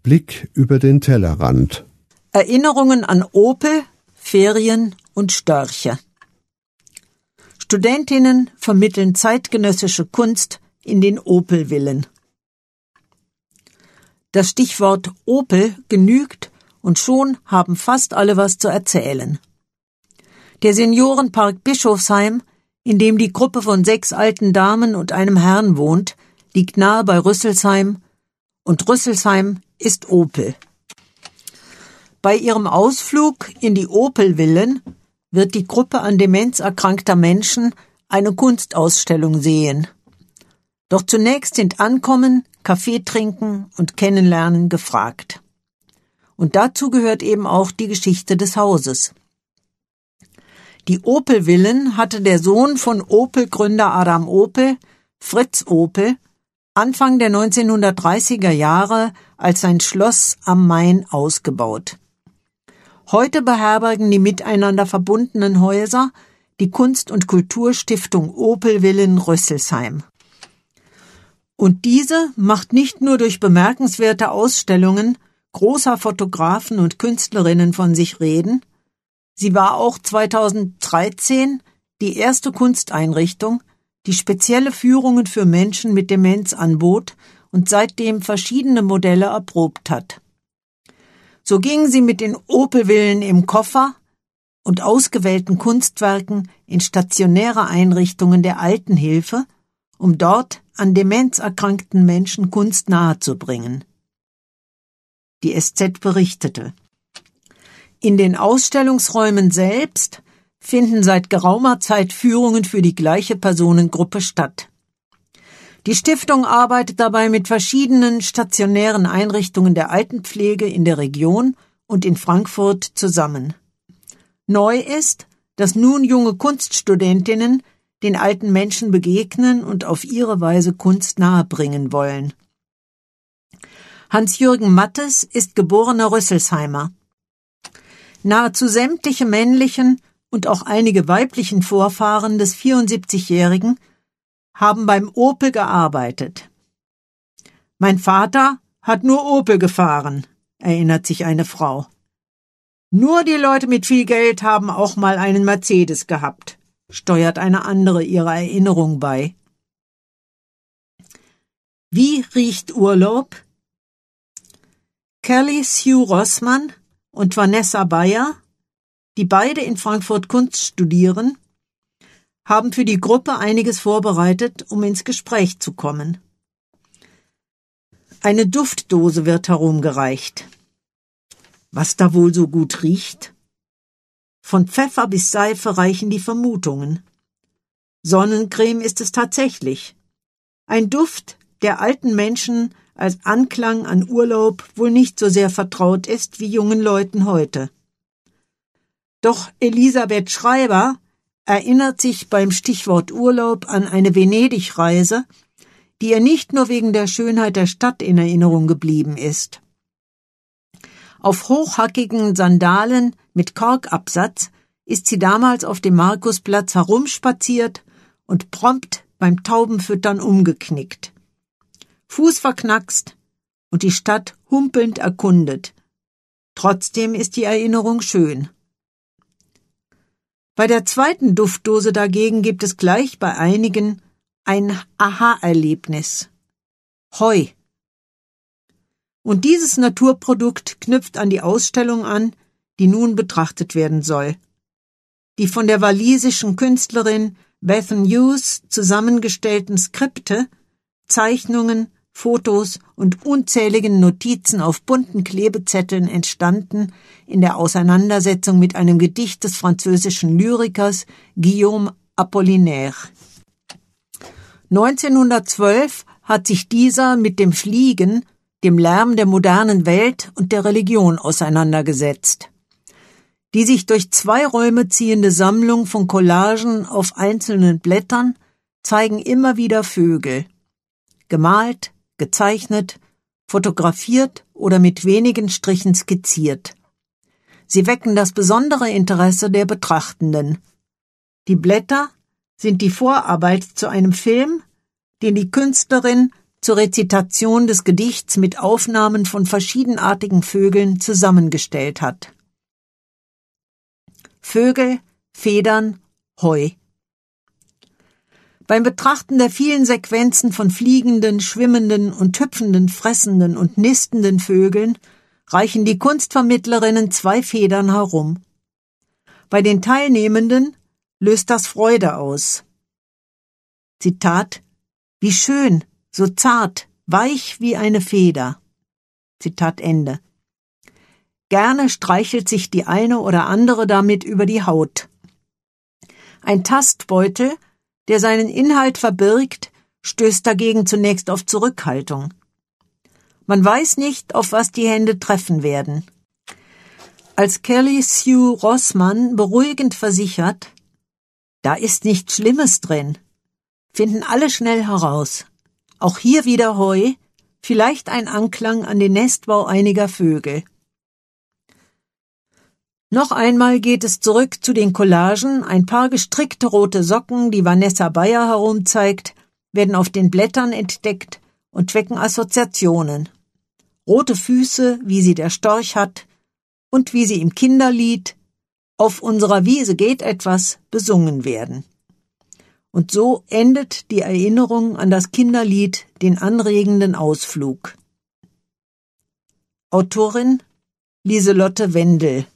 Blick über den Tellerrand. Erinnerungen an Opel, Ferien und Störche. Studentinnen vermitteln zeitgenössische Kunst in den Opel-Villen. Das Stichwort Opel genügt und schon haben fast alle was zu erzählen. Der Seniorenpark Bischofsheim, in dem die Gruppe von 6 alten Damen und einem Herrn wohnt, liegt nahe bei Rüsselsheim und Rüsselsheim ist Opel. Bei ihrem Ausflug in die Opel-Villen wird die Gruppe an Demenz erkrankter Menschen eine Kunstausstellung sehen. Doch zunächst sind Ankommen, Kaffee trinken und Kennenlernen gefragt. Und dazu gehört eben auch die Geschichte des Hauses. Die Opel-Villen hatte der Sohn von Opel-Gründer Adam Opel, Fritz Opel, Anfang der 1930er Jahre als sein Schloss am Main ausgebaut. Heute beherbergen die miteinander verbundenen Häuser die Kunst- und Kulturstiftung Opel-Villen Rüsselsheim. Und diese macht nicht nur durch bemerkenswerte Ausstellungen großer Fotografen und Künstlerinnen von sich reden, sie war auch 2013 die erste Kunsteinrichtung, die spezielle Führungen für Menschen mit Demenz anbot und seitdem verschiedene Modelle erprobt hat. So ging sie mit den Opel-Villen im Koffer und ausgewählten Kunstwerken in stationäre Einrichtungen der Altenhilfe, um dort an Demenz erkrankten Menschen Kunst nahezubringen. Die SZ berichtete: In den Ausstellungsräumen selbst finden seit geraumer Zeit Führungen für die gleiche Personengruppe statt. Die Stiftung arbeitet dabei mit verschiedenen stationären Einrichtungen der Altenpflege in der Region und in Frankfurt zusammen. Neu ist, dass nun junge Kunststudentinnen den alten Menschen begegnen und auf ihre Weise Kunst nahebringen wollen. Hans-Jürgen Mattes ist geborener Rüsselsheimer. Nahezu sämtliche männlichen und auch einige weiblichen Vorfahren des 74-Jährigen haben beim Opel gearbeitet. Mein Vater hat nur Opel gefahren, erinnert sich eine Frau. Nur die Leute mit viel Geld haben auch mal einen Mercedes gehabt, steuert eine andere ihrer Erinnerung bei. Wie riecht Urlaub? Kelly Sue Rossmann und Vanessa Bayer, die beide in Frankfurt Kunst studieren, haben für die Gruppe einiges vorbereitet, um ins Gespräch zu kommen. Eine Duftdose wird herumgereicht. Was da wohl so gut riecht? Von Pfeffer bis Seife reichen die Vermutungen. Sonnencreme ist es tatsächlich. Ein Duft, der alten Menschen als Anklang an Urlaub wohl nicht so sehr vertraut ist wie jungen Leuten heute. Doch Elisabeth Schreiber erinnert sich beim Stichwort Urlaub an eine Venedig-Reise, die ihr nicht nur wegen der Schönheit der Stadt in Erinnerung geblieben ist. Auf hochhackigen Sandalen mit Korkabsatz ist sie damals auf dem Markusplatz herumspaziert und prompt beim Taubenfüttern umgeknickt. Fuß verknackst und die Stadt humpelnd erkundet. Trotzdem ist die Erinnerung schön. Bei der zweiten Duftdose dagegen gibt es gleich bei einigen ein Aha-Erlebnis. Heu. Und dieses Naturprodukt knüpft an die Ausstellung an, die nun betrachtet werden soll. Die von der walisischen Künstlerin Bethan Hughes zusammengestellten Skripte, Zeichnungen, Fotos und unzähligen Notizen auf bunten Klebezetteln entstanden in der Auseinandersetzung mit einem Gedicht des französischen Lyrikers Guillaume Apollinaire. 1912 hat sich dieser mit dem Fliegen, dem Lärm der modernen Welt und der Religion auseinandergesetzt. Die sich durch 2 Räume ziehende Sammlung von Collagen auf einzelnen Blättern zeigen immer wieder Vögel. Gemalt, gezeichnet, fotografiert oder mit wenigen Strichen skizziert. Sie wecken das besondere Interesse der Betrachtenden. Die Blätter sind die Vorarbeit zu einem Film, den die Künstlerin zur Rezitation des Gedichts mit Aufnahmen von verschiedenartigen Vögeln zusammengestellt hat. Vögel, Federn, Heu. Beim Betrachten der vielen Sequenzen von fliegenden, schwimmenden und hüpfenden, fressenden und nistenden Vögeln reichen die Kunstvermittlerinnen 2 Federn herum. Bei den Teilnehmenden löst das Freude aus. Zitat: Wie schön, so zart, weich wie eine Feder. Zitat Ende. Gerne streichelt sich die eine oder andere damit über die Haut. Ein Tastbeutel, der seinen Inhalt verbirgt, stößt dagegen zunächst auf Zurückhaltung. Man weiß nicht, auf was die Hände treffen werden. Als Kelly Sue Rossmann beruhigend versichert, da ist nichts Schlimmes drin, finden alle schnell heraus. Auch hier wieder Heu, vielleicht ein Anklang an den Nestbau einiger Vögel. Noch einmal geht es zurück zu den Collagen. Ein paar gestrickte rote Socken, die Vanessa Bayer herumzeigt, werden auf den Blättern entdeckt und wecken Assoziationen. Rote Füße, wie sie der Storch hat, und wie sie im Kinderlied »Auf unserer Wiese geht etwas« besungen werden. Und so endet die Erinnerung an das Kinderlied den anregenden Ausflug. Autorin Lieselotte Wendel.